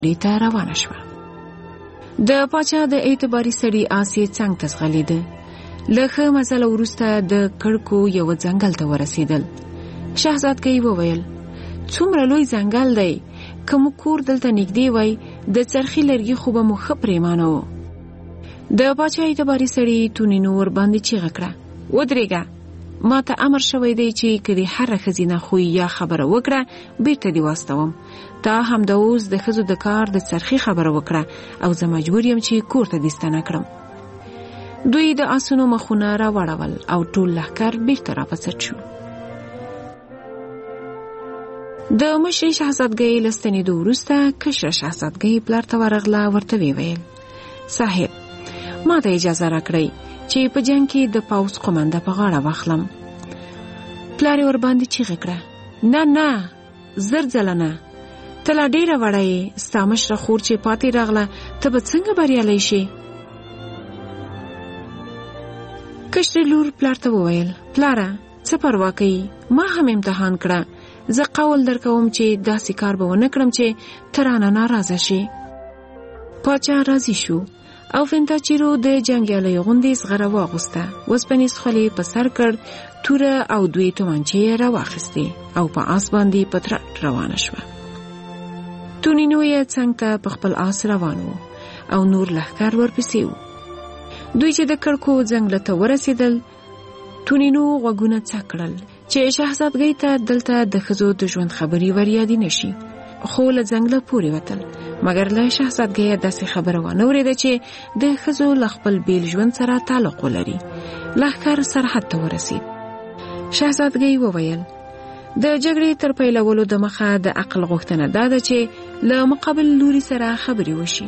ته روانه شوه. د پاچا د اعتباري سړي آسې څنګ ته ځغلېده. له ښه مزله وروسته د کړکو یو ځنګل ته ورسېدل. شهزادګۍ وویل څومره لوی ځنګل دی، که مو کور دلته نږدې وای د څرخي لرګي خو به مو ښه پرېمانه و. د پاچا اعتباري سړي تونینو ورباندې چیغه کړه ودرېږه، ما ته امر شوی دی چې که دې هره ښځینه خوی یا خبره وکړه بیرته دې واستوم. تا همدا اوس د ښځو د کار د څرخي خبره وکړه او زه مجبور یم چې کور ته دې ستنه کړم. دوی د آسونو مخونه راوړول او ټول لښکر بیرته راپڅټ شو. د مشرې شهزادګۍ له ستنېدو وروسته کشره شهزادګۍ پلار ته ورغله، ورته ویل صاحب ما ته اجازه راکړئ چې په جنګ کې د پوځ قومنده په غاړه واخلم. پلار یې ورباندې چیغه کړه نه نه زر ځله نه، ته لا ډېره وړه یې، ستا مشره خور چې پاتې راغله ته به څنګه بریالی شې؟ کشرې لور پلار ته وویل پلاره څه پروا کوي، ما هم امتحان کړه، زه قول درکوم چې داسې کار به ونه کړم چې ته رانه ناراضه شې. پاچا راضي شو او فنتاچیرو د جنګیالۍ غوندې زغره واغوسته، وسپنیز خولۍ په سر کړ، توره او 2 تومانچې یې راواخیستې او په آس باندې په ترټ روانه شوه. تونینو یې څنګ ته په خپل آس روان و او نور لښکر ورپسې و. دوی چې د کړکو ځنګله ته ورسېدل، تونینو غوږونه څک کړل چې شهزادګۍ ته دلته د ښځو د ژوند خبرې وریادې نشي، خو له ځنګله پورې وتل. مګر له شهزادګۍ داسې خبره وانه اورېده چې د ښځو له خپل بیل ژوند سره تعلق ولري. لښکر سرحد ته ورسېد. شهزادګۍ وویل د جګړې تر پیلولو د مخه د عقل غوښتنه دا ده چې له مقابل لوري سره خبرې وشي.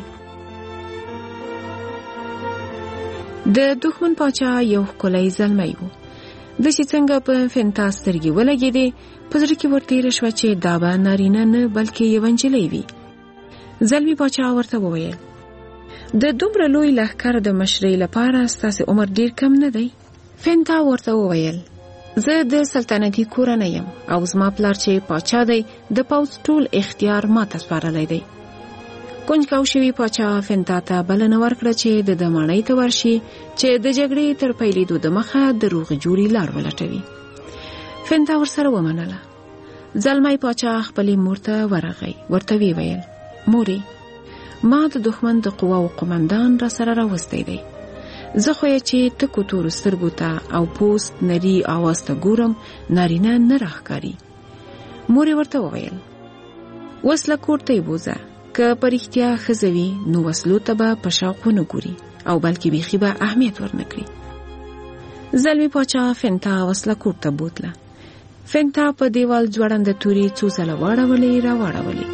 د دښمن پاچا یو ښکلی زلمی و. د چې څنګه په فنتا سترګې ولګېدې، په زړه کې ورتېره شوه چې دا به نارینه نه بلکې یوه نجلۍ وي. زلمی پاچا ورته وویل د دومره لوی لښکر د مشرۍ لپاره ستاسې عمر ډېر کم نه دی. فنتا ورته وویل زه د سلطنتي کورنۍ یم او زما پلار چې پاچا دی د پوځ ټول اختیار ما ته سپارلی دی. کنجکاو شوي پاچا فنتا ته بلنه ورکړه چې د ماڼۍ ته ورشي چې د جګړې تر پیلېدو د مخه د روغې جوړې لار ولټوي. فنتا ورسره ومنله. زلمی پاچا خپلې مور ته ورغی، ورته ویل مورې ما د دښمن د قواو قومندان را سره راوستی دی، زه خو یې چې تکو تورو سترګو ته او پوست نري آواز ته ګورم نارینه نه راښکاري. مور یې ورته وویل وسله کور ته یې بوځه، که په رښتیا ښځه وي نو وسلو ته به په شوق ونه ګوري او بلکې بیخي به اهمیت ورنه کړي. زلمی پاچا فنتا وسله کور ته بوتله. فنتا په دیوال ځوړنده تورې څو ځله واړولې راواړولې.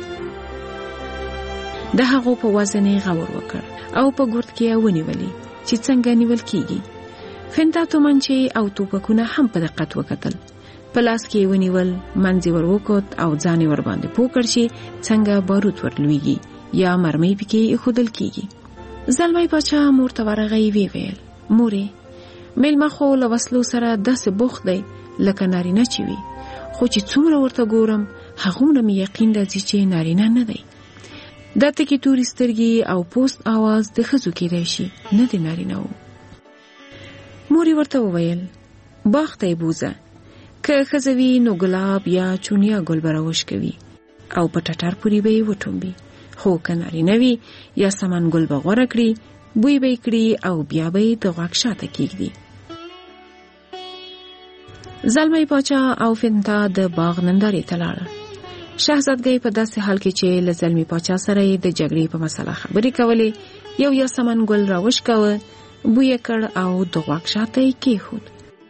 د هغو په وزن یې غور وکړ او په ګرد کې یې ونیولې چې څنګه نیول کیږي. فنتا تومانچې او توپکونه هم په دقت وکتل. په لاس کې ونیول، منځ ور وکوت او ځان ور باندې پوه کړ چې څنګه بارود ورلویږي یا مرمۍ پکې ایښودل کیږي. زلمی پاچا مور ته ورغی، ویل مورې میلمه خو له وسلو سره داسې بوخت دی لکه نارینه چې وي، خو چې څومره ورته ګورم هغومره مې یقین راځي چې نارینه نه دی. دا تکې تورې سترګې او پوست آواز د ښځو کېدای شي، نه د نارینه و. مور یې ورته وویل باغ ته یې بوځه، که ښځه وي نو ګلاب یا چونیا ګل به راوشکوي او په ټټر پورې به یې وټومبي، خو که نارینه وي یا سمن ګل به غوره کړي، بوی به یې کړي او بیا به یې د غوږ شاته کېږدي. زلمی پاچا او فنتا د باغ نندارې ته لاړل. شهزادګۍ په داسې حال کې چې له زلمی پاچا سره یې د جګړې په مسله خبرې کولې، یو یاسمن ګل راوشکاوه، بوی یې کړ او د غوږ شاته یې کېښود.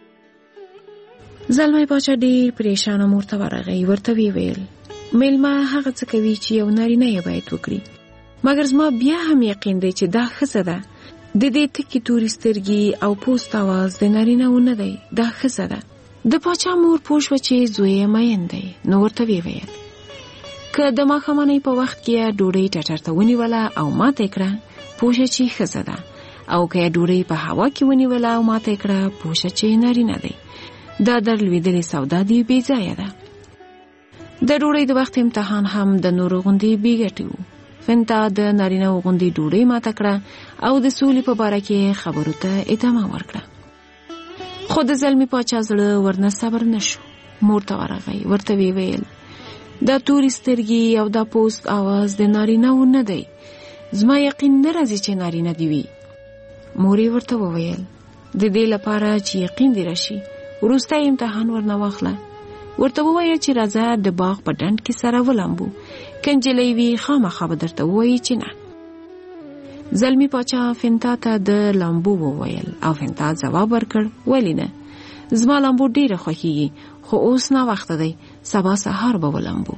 زلمی پاچا ډېر پریشانه مور ته ورغی، ورته ویل میلمه هغه څه کوي چې یو نارینه یې باید وکړي، مګر زما بیا هم یقین دی چې دا ښځه ده. د دې تکې تورې سترګې او پوست آواز د نارینه و نه دی، دا ښځه ده. د پاچا مور پوه شوه چې زوی یې مین دی، نو ورته ویل که د ماښامنۍ په وخت کې یې ډوډۍ ټټر ته ونیوله او ماته یې کړه، پوه شه چې ښځه ده، او که یې ډوډۍ په هوا کې ونیوله او ماته یې کړه، پوه شه چې نارینه دی. دا در لوېدلې سودا دی بې ځایه ده. د ډوډۍ د وخت امتحان هم د نورو غوندې بې ګټې و. فنتا د نارینه غوندي ډوډۍ ماته کړه او د سولې په باره کې خبرو ته ادامه ورکړه. خو د زلمی پاچا زړه ورنه صبر نشو. مور ته ورغی، ورته ویل دا تورې سترګې او دا پوست आवाज د نارینه و نه دی. زما یقین نه راځي چې نارینه دی وي. مور ورته وویل د دې لپاره چې یقین دی راشي وروسته امتحان ورنه واخله. ورته وویل چې راځه د باغ په ډنډ کې سره ولامبو، که نجلۍ وي خامخا به درته ووایي چې نه. زلمی پاچا فنتا ته د لامبو وویل او فنتا ځواب ورکړ ولې نه، زما لامبو ډیره خوښیږي خو اوس نه وخت دی، سبا سهار به ولامبو.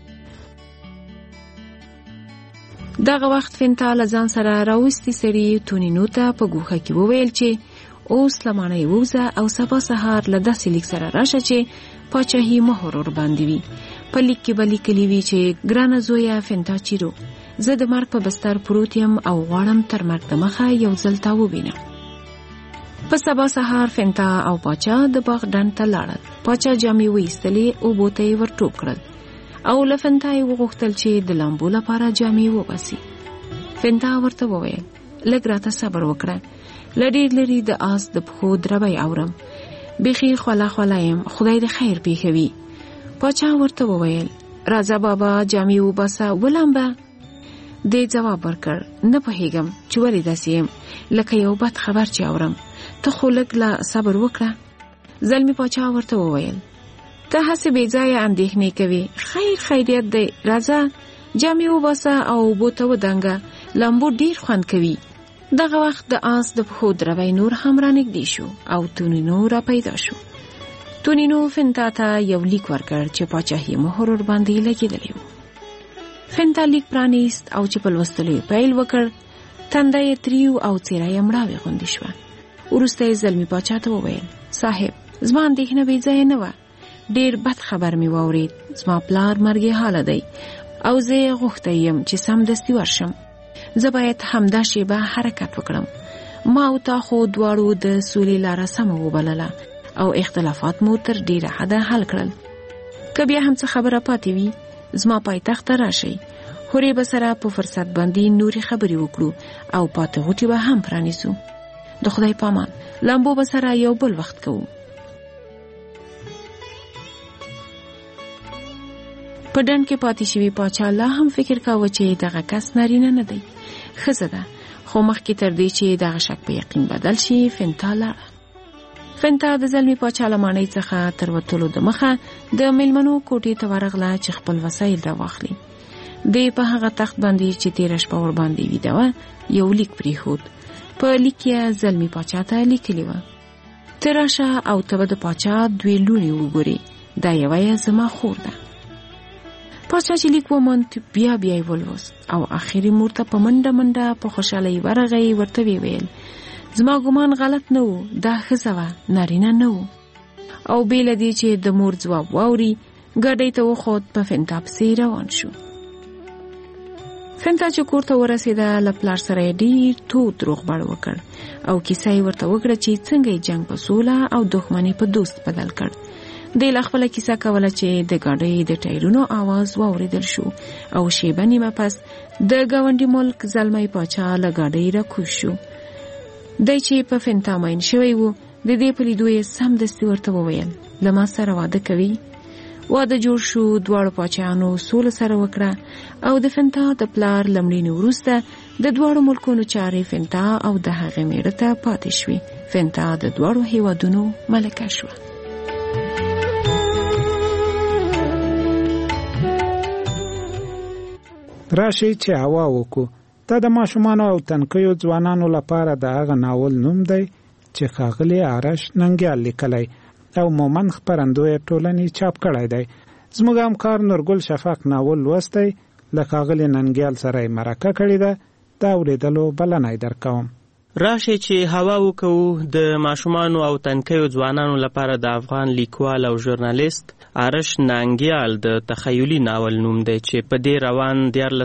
دغه وخت فنتا له ځان سره راوستي سړي تونینو ته په ګوښه کې وویل چې اوس له ماڼۍ ووځه او سبا سهار له داسې لیک سره راشه چې پاچاهي مهر ور باندې وي. په لیک کې به لیکلي وي چې ګرانه زویه فنتا چیرو، زه د مرګ په بستر پروت یم او غواړم تر مرګ دمخه یو ځل تا ووینم. په سبا سهار فنتا او پاچا د باغ ډنډ ته لاړل. پاچا جامې وایستلې، اوبو ته یې ور ټوپ کړل او له فنتا یې وغوښتل چې د لامبو لپاره جامې وباسي. فنتا ورته وویل لږ راته صبر وکړه، له ډېر لرې د آس د پښو دربی اورم، بیخي خوله خوله یم، خدای د خیر پېښوي. پاچا ورته وویل راځه بابا جامې وباسه ولامبه. دې ځواب ورکړ نه پوهېږم چې ولې داسې یم، لکه یو بد خبر چې اورم، ته خو لږ لا صبر وکړه. زلمی پاچا ورته وویل ته هسې بې ځایه اندېښنې کوي، خیر خیریت دی، راځه جامې وباسه او اوبو ته ودانګه، لامبو ډېر خوند کوي. دغه وخت د آس د پښو دربی نور هم رانږدې شو او تونینو را پیدا شو. تونینو فنتا ته یو لیک ورکړ چې پاچاهي مهر ور باندې لګېدلی و. فنتا لیک پرانیست او چې په لوستلو یې پیل وکړ، تنده یې تریو او څېره یې مړاوې غوندې شوه. وروسته یې زلمی پاچا ته وویل صاحب زما اندېښنه بې ځایه نه وه، ډېر بد خبر مې واورېد، زما پلار مرګي حاله دی او زه یې غوښتی یم چې سمدستي ورشم. زه باید همدا شیبه حرکت وکړم. ما او تا خو دواړو د سولې لاره سمه وبلله او اختلافات مو تر ډېره حده حل کړل. که بیا هم څه خبره پاتې وي زما پایتخت ته راشئ، هورې به سره په فرصت باندې نورې خبرې وکړو او پاتې غوټې به هم پرانیسو. د خدای پامان، لامبو به سره یو بل وخت کوو. په ډنډ کې پاتې شوي پاچا لا هم فکر کاوه چې دغه کس نارینه نه دی، ښځه ده، خو مخکې تر دې چې دغه شک په یقین بدل شي فنتا لاړه. فنتا د زلمی پاچا له ماڼۍ څخه تر وتلو د مخه د میلمنو کوټې ته ورغله چې خپل وسایل راواخلي. دی په هغه تخت باندې چې تېره شپه ور باندې ویده وه یو لیک پرېښود. په لیک کې زلمی پاچا ته لیکلي وه ته راشه او ته به د پاچا دوې لوڼې وګورې، دا یوه یې زما خور ده. پاچا چې لیک وموند بیا بیا یې ولوست او اخر مور ته په منډه منډه په خوشحالۍ ورغی. ورته ویل زما ګمان غلط نه و، دا ښځه وه، نارینه نه و. او بې له دې چې د مور ځواب واوري ګاډۍ ته وخوت، په فنتا پسې روان شو. فنتا چې کور ته ورسېده له پلار سره یې ډېر تود روغبړ وکړ او کیسه یې ورته وکړه چې څنګه یې جنګ په سوله او دښمني په دوست بدل کړ. دی له خپله کیسه کوله چې د ګاډۍ د ټایرونو آواز واورېدل شو او شیبه نیمه پس د ګاونډي ملک زلمی پاچا له ګاډۍ راکوز شو. دی چې په فنتا مین شوی و د دې په لیدو یې سمدستي ورته وویل له ما سره واده کوي. واده جوړ شو، دواړو پاچایانو سوله سره وکړه او د فنتا د پلار لمړینې وروسته د دواړو ملکونو چارې فنتا او د هغې میړه ته پاتې شوې. فنتا د دواړو هیوادونو ملکه شوه. راشي چې هوا وکړو. دا د ماشومانو او تنکیو ځوانانو لپاره د هغه ناول نوم دی چې ښاغلي آرش ننګیال لیکلی او مومند خپرندویه ټولنې چاپ کړی دی. زموږ همکار نورګل شفق ناول لوستی، له ښاغلي ننګیال سره یې مرکه کړې ده. دا اورېدلو بلنه یې درکوم. راشه چې هوا وکړو د ماشومانو او تنکیو ځوانانو لپاره د افغان لیکوال او ژورنالیست آرش نانګیال د تخیلي ناول نوم دی چې په دې روان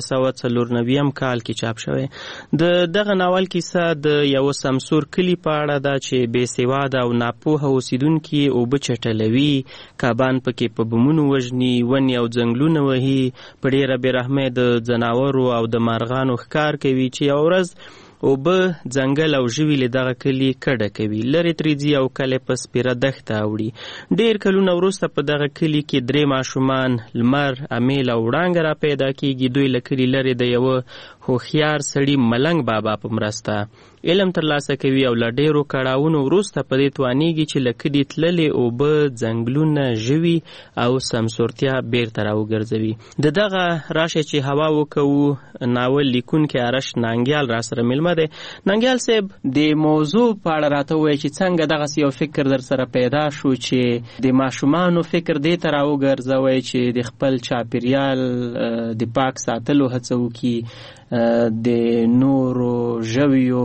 1994 کال کې چاپ شوی. د دغه ناول کیسه د یو سمسور کلي په اړه ده چې بې سواده او ناپوهه اوسیدونکي اوبه چټلوي، کبان پکې په بمونو وژني، ونې او ځنګلونه وهي، په ډېره بېرحمۍ د ځناورو او د مارغانو ښکار کوي چې یو ورځ اوبه ځنګل او ژوي له دغه کلي کډه کوي، لرې ترې ځي او کلی په سپیره دښته اوړي. ډېر کلونه وروسته په دغه کلي کې 3 ماشومان لمر، امیل او وړانګه را پیدا کېږي. دوی له کلي لرې د یوه هوښیار سړي ملنګ بابا په مرسته علم ترلاسه کوي او له ډېرو کړاوونو وروسته په دې توانیږي چې له کلي تللې اوبه، ځنګلونه، ژوي او سمسورتیا بیرته راوګرځوي. د دغه راشه چې هوا وکړو ناول لیکونکی آرش نانګیال را سره مېلمه دی. نانګیال صاحب، د موضوع په اړه راته ووایئ چې څنګه دغسې یو فکر در سره پیدا شو چې د ماشومانو فکر دې ته راوګرځوئ چې د خپل چاپېریال د پاک ساتلو هڅه وکړي، د نورو ژویو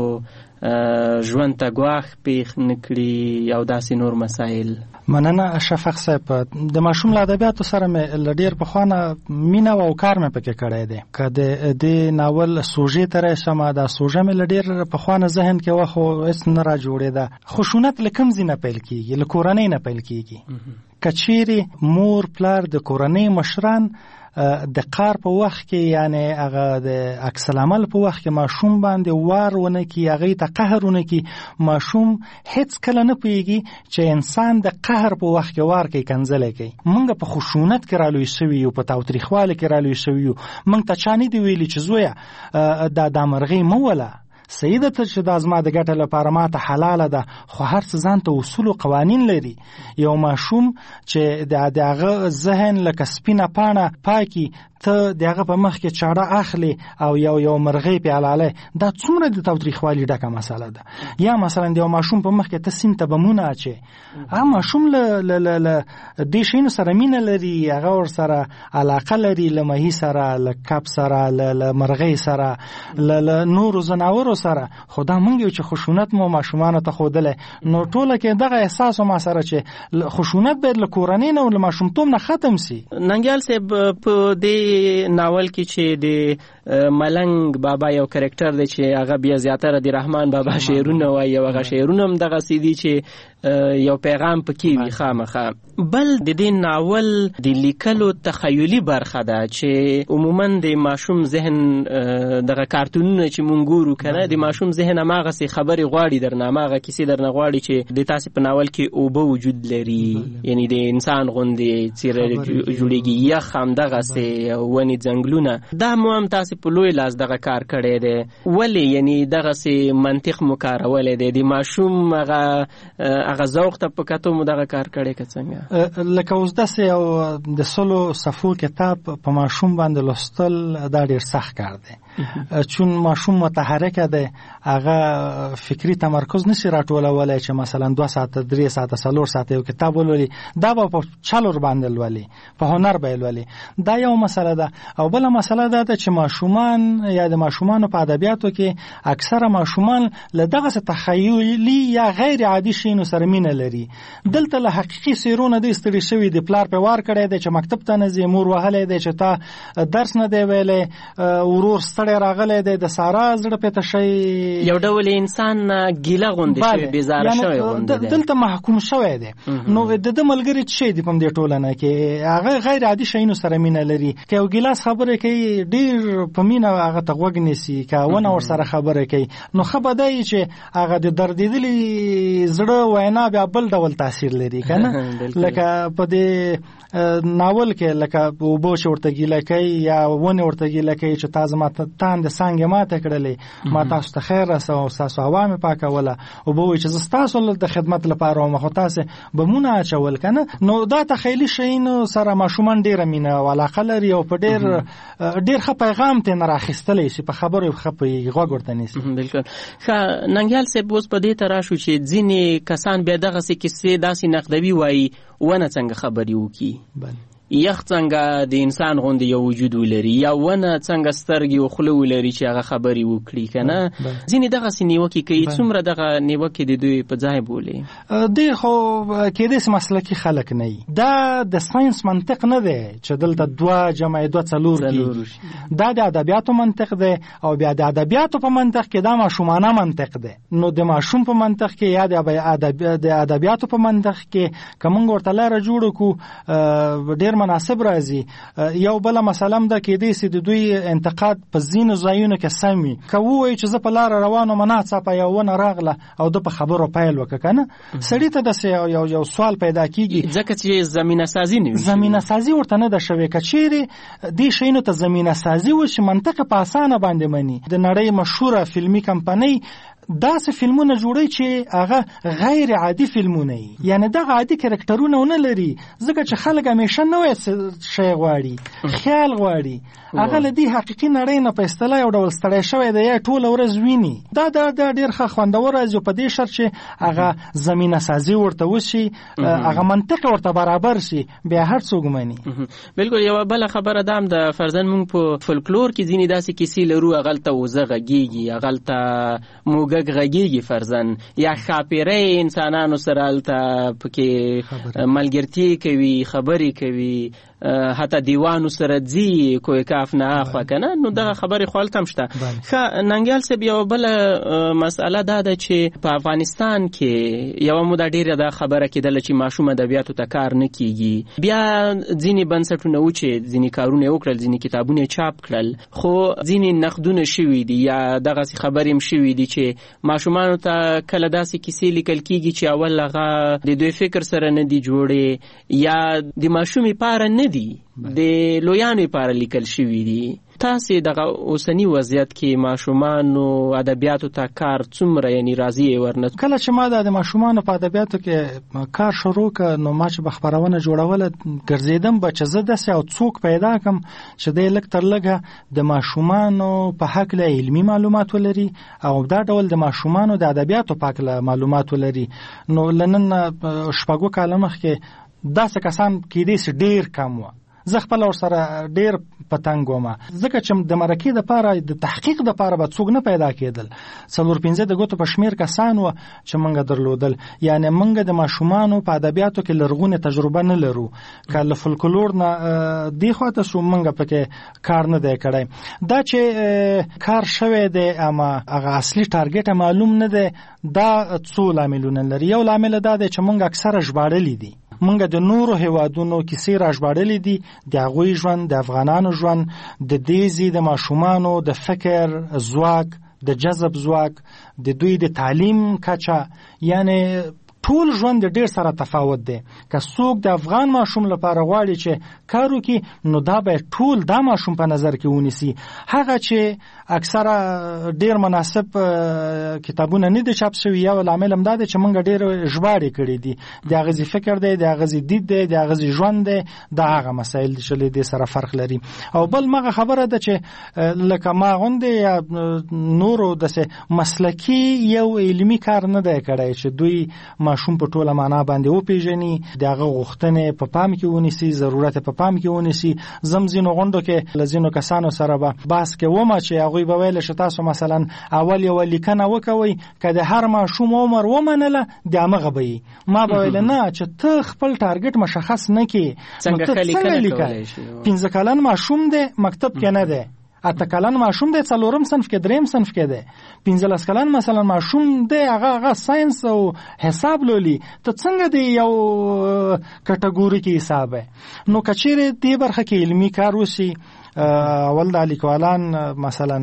ژوند ته ګواښ پېښ نه کړي او داسې نور مسایل. مننه شفق صاحب. د ماشوم له ادبیاتو سره مې له ډېر پخوانه مینه او کار مې پکې کړی دی. که د دې ناول سوژې ته راشم، دا سوژه مې له ډېر پخوانه ذهن کې وه خو هېڅ نه را جوړېده. خشونت له کوم ځای نه پیل کېږي؟ له کورنۍ نه پیل کېږي. که چیرې مور پلار د کورنۍ مشران د قار په وخت کې، یعنی هغه د عکس العمل په وخت کې ماشوم باندې وار ونه کړي، هغې ته قهر ونه کړي، ماشوم هېڅ کله نه پوهېږي چې انسان د قهر په وخت کې وار کوي، کنځلی کوي. موږ په خشونت کې رالوی شوي یو، په تاوتریخوالي کې رالوی شوي یو. موږ ته چا نه دي ویلي چې زویه دا مرغۍ مه وله، صحیح ده چې دا زما د ګټه لپاره ماته حلاله ده، خو هر څه ځان ته اصول او قوانین لري. یو ماشوم چې د هغه ذهن لکه سپینه پاڼه پاکي، ته د هغه په مخ کې چاړه اخلي او یو مرغۍ پې حلالی، دا څومره د تاوتریخوالي ډکه مسله ده. یا مثلا د یو ماشوم په مخ کې ته سیند ته بمونه اچې، هغه ماشوم له دې شیانو سره مینه لري، هغه ورسره علاقه لري، له ماهي سره، له کب سره، له مرغۍ سره، له نورو ځناورو سره. خو دا موږ یو چې خشونت مو ماشومانو ته ښودلی، نو ټوله کې دغه احساس ما سره چې خشونت باید له کورنۍ نه او له ماشومتوب نه ختم سي. ننګیال صاحب، په دې ناول کې چې د ملنګ بابا یو کرکټر دی چې هغه بیا زیاتره د رحمان بابا شعرونه وایي، او هغه شعرونه هم دغسې دي چې یو پیغام پکې وي خامخا. بل د دې ناول د لیکلو تخیلي برخه ده چې عموما د ماشوم ذهن دغه کارتونونه چې مونږ ګورو کنه، د ماشوم ذهن هماغسې خبرې غواړي درنه، هماغه کیسې درنه غواړي چې د تاسې په ناول کې اوبه وجود لري، یعنی د انسان غوندې څیره جوړېږي، یخ همدغسې ونې، ځنګلونه. دا مو هم تاسې په لوی لاس دغه کار کړی دی. ولې یعنی دغسې منطق مو کارولی دی؟ د ماشوم هغه ذوق ته په کتو مو دغه کار کړی که څنګه؟ لکه اوس داسې یو د 100 صفحو کتاب په ماشوم باندې لوستل دا ډېر سخت کار دی، چون ماشوم متحرکه دی، هغه فکري تمرکز نشي راټولولی چې مثلا 2 ساعته 3 ساعته 4 ساعته یو کتاب ولولي. دا به په چلور باندې لولي، په هنر به لولي. دا یو مسله ده. او بله مسله ده چې ماشومان یا د ماشومانو په ادبیاتو کې اکثره ماشومان له دغسې تخیلي یا غیر عادي شیانو سره مینه لري. دلته له حقیقي څیرونه دی ستړي شوي، د پلار په وار کړی دی چې مکتب ته نه ځي، مور وهلی دی چې تا درس نه دی ویلی، ورور ستړی راغلی دی، د سارا زړه پې تشی، یو ډول انسان ګیله غوندې شوی، بیزاره شوی غوندې دی، دلته محکوم شوی دی. نو د ده ملګري څه شی دي په دې ټولنه کې؟ هغه غیر عادي شیانو سره مینه لري. که یو ګیلاس خبرې کوي، ډېر په مینه هغه ته غوږ نیسي. که ونه ورسره خبرې کوي، نو ښه به دی چې هغه د دردېدلي زړه وینا بیا بل ډول تاثیر لري که نه؟ لکه په دې ناول کې لکه اوبه چې ورته ګیله کوي یا ونې ورته ګیله کوي چې تا زما تاندې څانګې ماته کړلې، ما تاسو ته خیر رسوه، ستاسو هوا مې پاکوله. اوبه وایي چې زه ستاسو د خدمت لپاره وم، خو تاسې بمونه اچول که نه؟ نو دا تخیلي شیانو سره ماشومان ډېره مینه او علاقه لري او په ډېر ښه پیغام ترې نه راخیستلی شي، په خبرو ښه پوهېږي، غوږ ورته نیسي. بلکل. ښه ننګیال صاحب، اوس په دې ته راشو چې ځینې کسان بیا دغسې کیسې داسې نقدوي وایي ونه څنګه خبرې وکړي. یخ څنګه د انسان غوندې یو وجود ولري یا ونه څنګه سترګې او خوله ولري چې هغه خبرې وکړي که نه. ځینې دغسې نیوکې کوي. څومره دغه نیوکې د دوی په ځای بولي؟ دوی خو کېدای سي مسلکي خلک نه وي. دا د ساینس منطق نه دی چې دلته 2 جمع 2 4 کېږي. دا د ادبیاتو منطق دی او بیا د ادبیاتو په منطق کې دا ماشومانه منطق دی. نو د ماشوم په منطق کې یا د ادبیاتو په منطق کې که موږ ورته لاره جوړ کړو ډېر مناسب راځي. یو بله مسله هم ده کېدای سي د دوی انتقاد په ځینو ځایونو کې سم وي. که ووایي چې زه په لاره روان وم ناڅاپه یو ونه راغله او ده په خبرو پیل وکړه که نه، سړي ته داسې یو سوال پیدا کېږي ځکه چې زمینه سازي نه وي. زمینه سازي ورته نه ده شوې. که چیرې دې شیانو ته زمینه سازي وشي منطق په اسانه باندې مني. د نړۍ مشهوره فلمي کمپنۍ داسې فلمونه جوړي چې هغه غیر عادي فلمونه وي، یعنی دغه عادي کرکټرونه ونه لري، ځکه چې خلک همیشه نوې شی غواړي، خیال غواړي. هغه له دې حقیقي نړۍ نه په اصطلاح یو ډول ستړی شوی دی یا ټوله ورځ ویني. دا ډېر ښه خوندور راځي په دې شرط چې هغه زمینه سازي ورته وشي، هغه منطق ورته برابر شي، بیا هر څوک مني. بالکل. یوه بله خبره دا هم د فرضاً موږ په فولکلور کې ځینې داسې کیسې لرو هغلته وزه غږېږي، هغلته موږک غږېږي فرضاً، یا ښاپېرۍ انسانانو سره هلته پکې ملګرتي کوي، خبرې کوي، حتی دیوانو سره ځي کوی کاف نه اخوا که نه. نو دغه خبرې خو هلته هم شته. ښه ننګیال صاحب یوه بله مسئله دا ده چې په افغانستان کې یوه موده ډېره دا خبره کېدله چې ماشوم ادبیاتو ته کار نه کېږي. بیا ځینې بنسټونه و چې ځینې کارونه یې وکړل، ځینې کتابونه یې چاپ کړل، خو ځینې نقدونه شوي دي یا دغسې خبرې هم شوي دي چې ماشومانو ته کله داسې کیسې لیکل کېږي چې اول هغه د دوی فکر سره نه دي جوړې یا د ماشومې پاره نه دي، د لویانو لپاره لیکل شوي دي. تاسې دغه اوسني وضعیت کې ماشومانو ادبیاتو ته کار څومره یعنی راضي ورنه؟ کله چې ما د ماشومانو په ادبیاتو کې کار شروع کړ نو ما چې به خپرونه جوړوله ګرځېدم به چې زه داسې یو څوک پیدا کړم چې دی لږ تر لږه د ماشومانو په هکله علمي معلومات ولري او دا ډول د ماشومانو د ادبیاتو په هکله معلومات ولري. نو له نن 6 کاله مخکې داسې کسان کېدای سي ډېر کم وه. زه خپل ورسره ډېر په تنګ وم، ځکه چې د مرکې دپاره د تحقیق دپاره به څوک نه پیدا کېدل. 4-5 د ګوتو په شمېر کسان وه چې موږ درلودل. یعنې موږ د ماشومانو په ادبیاتو کې لرغونې تجربه نه لرو. که له فولکلور نه دې خواته شو موږ پکې کار نه دی کړی. دا چې کار شوی دی اما هغه اصلي ټارګټ معلوم نه دی. دا څو لاملونه لري. یو لامل دا دی چې موږ اکثره ژباړلي دي. موږ د نورو هیوادونو کیسې راژباړلې دي، د هغوی ژوند، د افغانانو ژوند، د دې د ماشومانو د فکر ځواک، د جذب ځواک، د دوی د تعلیم کچه، یعنی ټول ژوند ډېر سره تفاوت دی. که څوک د افغان ماشوم لپاره غواړي چې کار وکړي نو دا به ټول دا ماشوم په نظر کې ونیسي. هغه چې اکثره ډېر مناسب کتابونه نه دي چاپ شوي، یو لامل هم دا دی چې موږ ډېر ژباړې کړي دي. د هغه فکر دی، د هغه دید دی، د هغه ژوند دی، دا هغه مسایل چې له دې سره فرق لري. او بل مغه خبره ده چې لکه ما غوندې یا نورو داسې مسلکي یو علمي کار نه دی کړی چې دوی ماشوم په ټوله معنا باندې وپیژني، د هغه غوښتنې په پام کې ونیسي، ضرورت په پام کې ونیسي. زم ځینو غونډو کې له ځینو کسانو سره به بحث کوم چې هغوی به ویل چې تاسو مثلا اول یو لیکنه وکوئ، که د هر ماشوم عمر ومنله د همغه به وي. ما به ویل نه، چې ته خپل ټارګټ مشخص نه کړې څنګه لیکلی شي. 15 کلن ماشوم دی، مکتب کې نه دی. 8 کلن ماشوم دی، 4م صنف کې، 3م صنف کې دی. 15 کلن مثلا ماشوم دی، هغه ساينس او حساب لولي. ته څنګه دی یو کټګوري کې حساب؟ نو کچېره دې برخه کې علمي کار وشي. اول د لیکوالان مثلا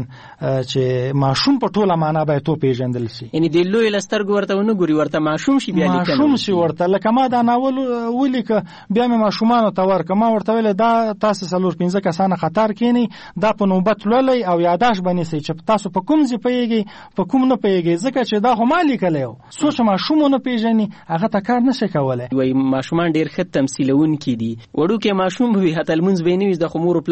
چې ماشوم په ټوله معنا باید تو پیژندل شي، یعنی د لوی لسترګ ورته ونه ګوري، ورته ماشوم شي بیا لیکل ماشوم شي ورته. لکه ما دا ناول ولیک بیا مې ماشومانو ته ورکه، ما ورته ویل دا تاسو 4-5 کسانه خطر کینی، دا په نوبت لولي او یاداش بنئ چې تاسو په کوم ځای پیږي په کوم نه پیږي، ځکه چې دا هم لیکلو سوچ ماشوم نه پیژني هغه ته کار نشي کولای. وای ماشومان ډیر ښه تمثيلون کیدي، وړو کې ماشوم به هتل منځ بینوي د خمور پلار ګوري چې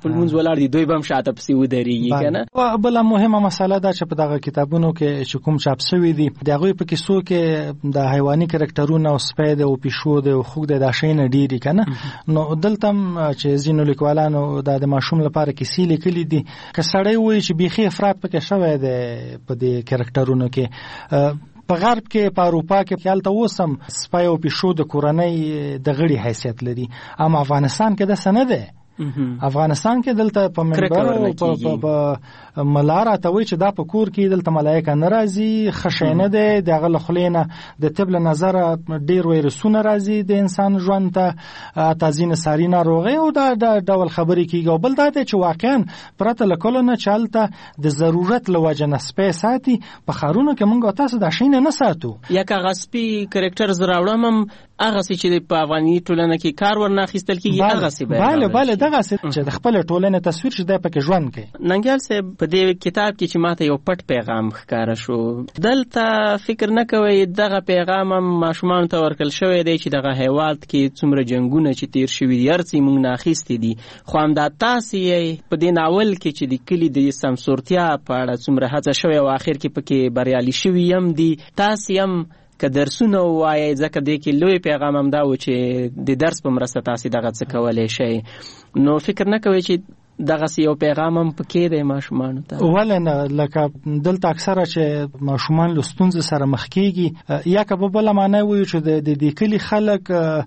په لمونځ ولاړ دي دوی به هم شاته پسې ودرېږي کنه. بله مهمه مسله ده چې په دغه کتابونو کې چې کوم چاپ شوي دي د هغوی په کیسو کې د حیواني کرکټرونه او سپی دی او پیشو دی او خوږ دی دا شیونه ډېري کنه. نو دلته هم چې ځینو لیکوالانو د ماشوم لپاره کیسې لیکلي دي که سړی وایي چې بیخي افراط پکې شوی دی په دې کرکټرونو کې. په غرب کې په اروپا کې هلته اوس هم سپی او پیشو د کورنۍ د غړي حیثیت لري، اما افغانستان کې داسې نه دی. افغانستان کې دلته په منبر او په ملار ته وایي چې دا په کور کې دلته ملایکه نه راځي، خښې نه دی، د هغه له خولې نه د طب له نظره ډېر ویروسونه راځي د انسان ژوند ته، ځینې ساري ناروغۍ او دا ډول خبرې کېږي. او بل دا دی چې واقعا پرته له کلو نه چې هلته د ضرورت له وجې نه سپی ساتي، په ښارونو کې موږ او تاسو دا شی نه ساتو. یا که هغه سپي کرکټر زه راوړم هم هغسې چې په افغاني ټولنه کې کار ورنه اخیستل کېږي هغسې باید بله دغسې چې د خپلې ټولنې تصویر چې دی پکې ژوند کوي. ننګیال صاحب په دې کتاب کې چې ماته یو پټ پیغام ښکاره شو، دلته فکر نه کوئ دغه پیغام هم ماشومانو ته ورکړل شوی دی چې دغه هیواد کې څومره جنګونه چې تیر شوي دي هر څه موږ نه اخیستي دي، خو همدا تاسې یې په دې ناول کې چې د کلي د سمسورتیا په اړه څومره هڅه شوې او آخر کې پکې بریالي شوي هم دي، تاسې هم که درسونه ووایئ ځکه دې کې لوی پیغام هم دا و چې د درس په مرسته تاسې دغه څه کولی شئ، نو فکر نه کوئ چې دغسې یو پیغام هم پکې دی ماشومانو ته؟ ولې نه، لکه دلته اکثره چې ماشومان له ستونزې سره مخ کېږي، یا که په بله معنی وایو چې د دې کلي خلک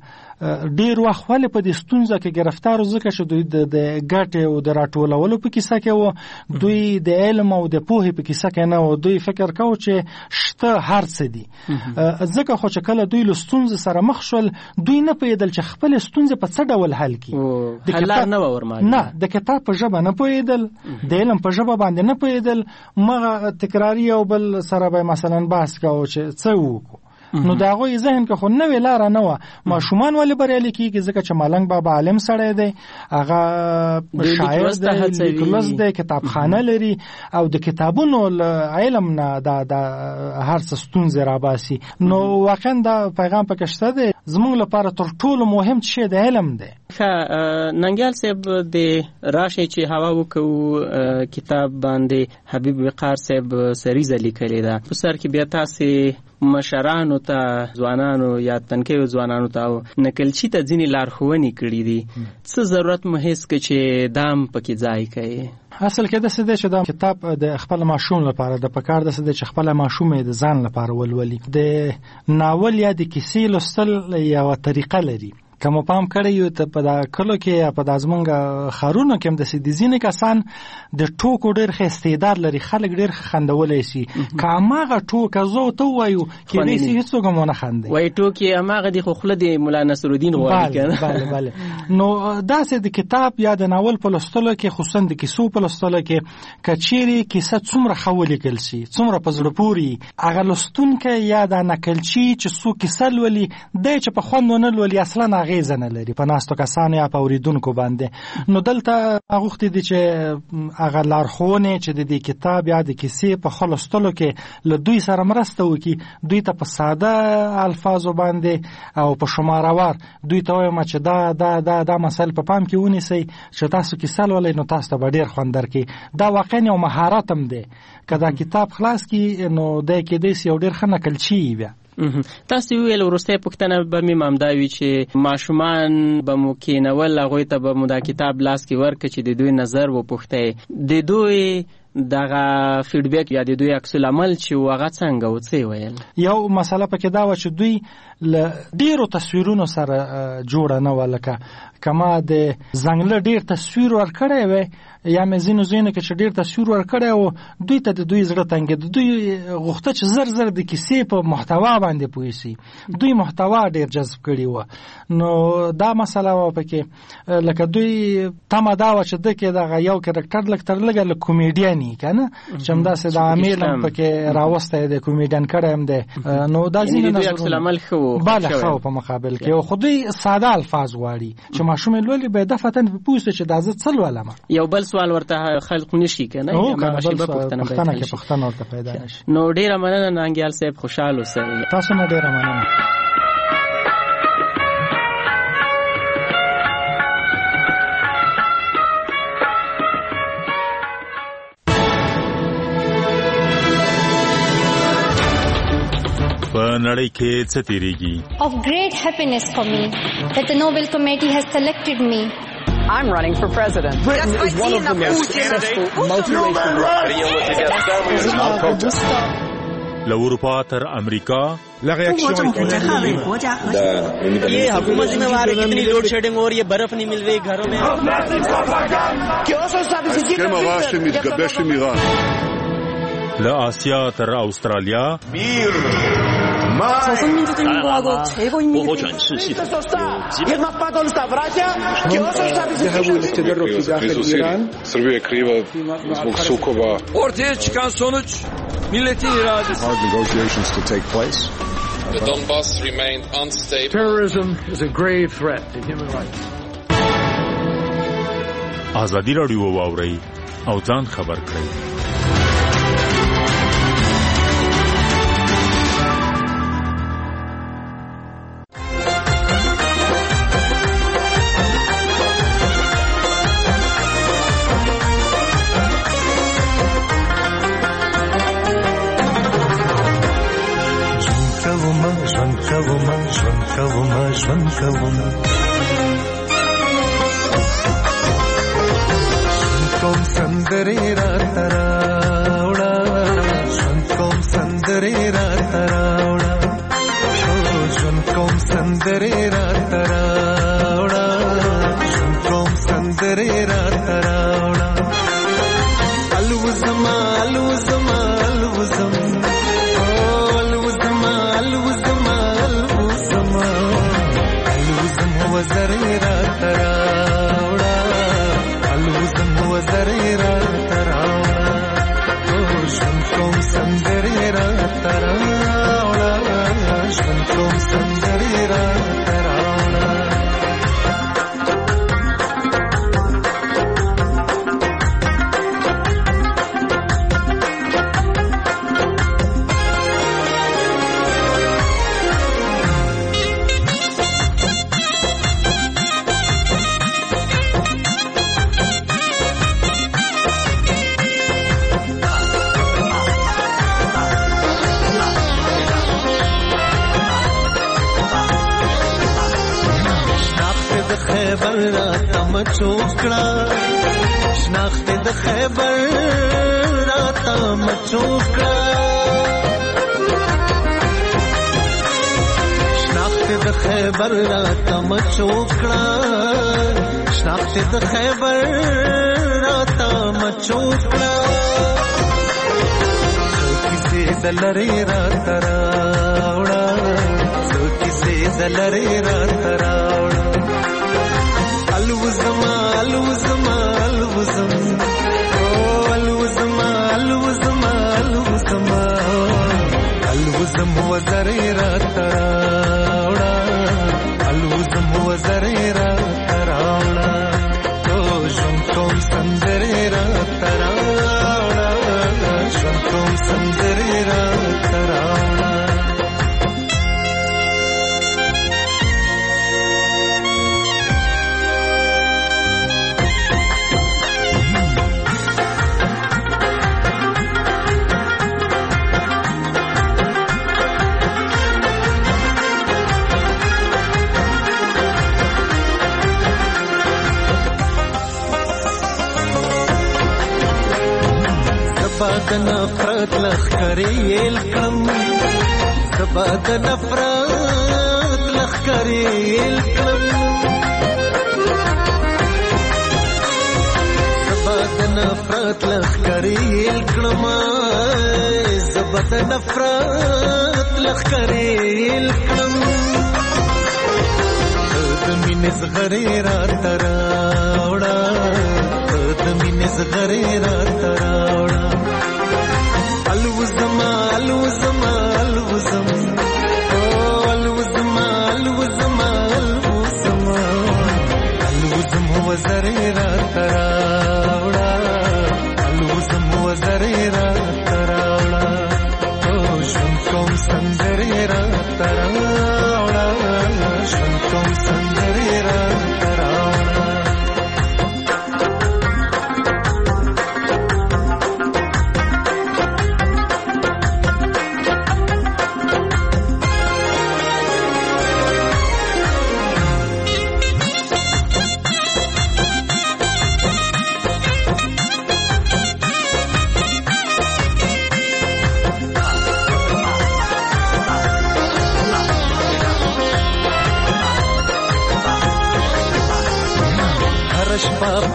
ډیر وخت ولې په دې ستونزه کې گرفتار ځکه چې دوی د ګټې او د راټولولو په کیسه کې وو، دوی د علم او د پوهې په کیسه کې نه وو، دوی فکر کوي چې شته هر څه دي. ځکه خو چې کله دوی له ستونزې سره مخ شول دوی نه پوهېدل چې خپل ستونزې په څه ډول حل کړي، حل لار نه ورمعلومه، نه د کتاب په ژبه نه پوهېدل، د علم په ژبه باندې نه پوهېدل، مغه تکراری او بل سره به مثلا بحث کوو چې څه وکړو. نو دا هغوی ذهن کې خو نوې لاره نه وه. ماشومان ولې بریالي کېږي؟ ځکه چې ملنګ بابا عالم سړی دی، هغه شاعر دی، لیکلوس دی، کتابخانه لري او د کتابونو علم نه دا هر څه ستونزې راباسي. نو واقعا دا پیغام پکې شته دی. زموږ لپاره تر ټولو مهم شی د علم دی. ننګیال صاحب د راشي چې هوا وکړو کتاب باندې حبیب وقار صاحب سریزه لیکلې ده، په سر کې بیا تاسې مشرانو ته، ځوانانو یا تنکیو ځوانانو ته او نکلچي ته ځینې لارښوونې کړي دي، څه ضرورت مو هېڅ که چې دام پکې ځای کوي؟ اصل کې داسې دی چې دا کتاب د خپل ماشوم لپاره د پکار داسې دی چې خپل ماشوم یې د ځان لپاره ولولي. د ناول یا د کیسې لوستل یوه طریقه لري. که مو پام کړی یو ته په دا کلو کې یا په دا زمونږ ښارونو کې هم داسې د ځینې کسان د ټوکو ډېر ښه استعداد لري، خلک ډېر خندولی شي. که هماغه ټوکه زه ورته ووایو کېدای شي هېڅوک هم ونه خندي، وایي ټوکې هماغه دي خو خوله د ملا نصرالدین غواړي که نه. بله. نو داسې د کتاب یا د ناول په لوستلو کې، خصوصا د کیسو په لوستلو کې، که چیرې کیسه څومره ښه ولیکل شي، څومره په زړه پورې، هغه لوستونکی یا دا نکلچي چې څوک کیسه لولي دی چې په خوند ونه لولي اصلا اغیزه نه لري په ناستو کسانو یا په اوریدونکو باندې. نو دلته غوښتي دي چې هغه لارښوونې چې د دې کتاب یا د کیسې په ښه لوستلو کې له دوی سره مرسته وکړي، دوی ته په ساده الفاظو باندې او په شماروار دوی ته وایم چې دا مسایل په پام کې ونیسئ چې تاسو کیسه لولئ نو تاسو ته به ډېر خوند درکړي. دا واقعا یو مهارت هم دی. که دا کتاب خلاص کړي نو دی کېدای شي یو ډېر ښه نکلچي بیا. تاسو ویل وروسته پوښتنه به مې همدا وي چې ماشومان به مو کېنول، هغوی ته به مو دا کتاب لاس کې ورکړي چې د دوی نظر وپوښتئ، د دوی دغه فیډبیک یا د دوی عکس العمل چې هغه څنګه و، څه ویل؟ یو مسله پکې دا و چې دوی له ډېرو تصویرونو سره جوړه نه وه. لکه که ما د ځنګله ډېر تصویر ورکړی وی یا مې ځینو ځایونو کې چې ډېر تصویر ورکړی و، دوی ته د دوی زړه تنګېده، دوی غوښته چې زر د کیسې په محتوا باندې پوه شي، دوی محتوا ډېر جذب کړي وه. نو دا مسله وه پکې. لکه دوی تمه دا وه چې ده کې دغه یو کرکټر لږ تر لږه لږ کومیډین یي که نه، چې همداسې د عامل هم پکې راوستی دی، کومیډین کړی هم دی. نو دا ځینې نظرونه بله ښه په مقابل کې، خو دوی ساده الفاظ غواړي چې ماشوم یې لولي باید دفعتاً پوه شي چې دا زه څه لولم. یو بل سوال ورته خلق نشي که نه، پوښتنه کې پوښتنه ورته پیدا نشي. نو ډېره مننه ننګیال صاحب، خوشحال اوسئ. تاسو نه ډېره مننه. په نړۍ کې څه تیریږي. Of great happiness for me that the Nobel Committee has selected me. I'm running for president. Britain is one of the most successful multiracial له اروپا تر امریکا ये हुकूमत जिम्मेवार है कितनी load shedding और ये बर्फ नहीं मिल रही घरों में. له آسیا تر استرالیا وهو展示系统 ذهبوا للتدرب في داخل إيران. Srbija je kriva zbog sukoba. Ortaya çıkan sonuç milletin iradesi. Hard negotiations to take place. The Donbass remained unstable. Terrorism is a grave threat to human rights. ازادي راډیو واورئ او ځان خبر کړئ.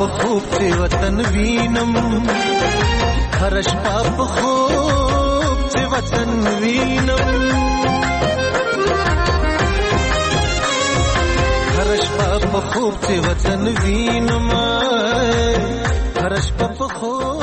په خوب ته وطن وینم هر شپه په خوب ته وطن وینم هر شپه په خوب ته وطن وینم هر شپه په خوب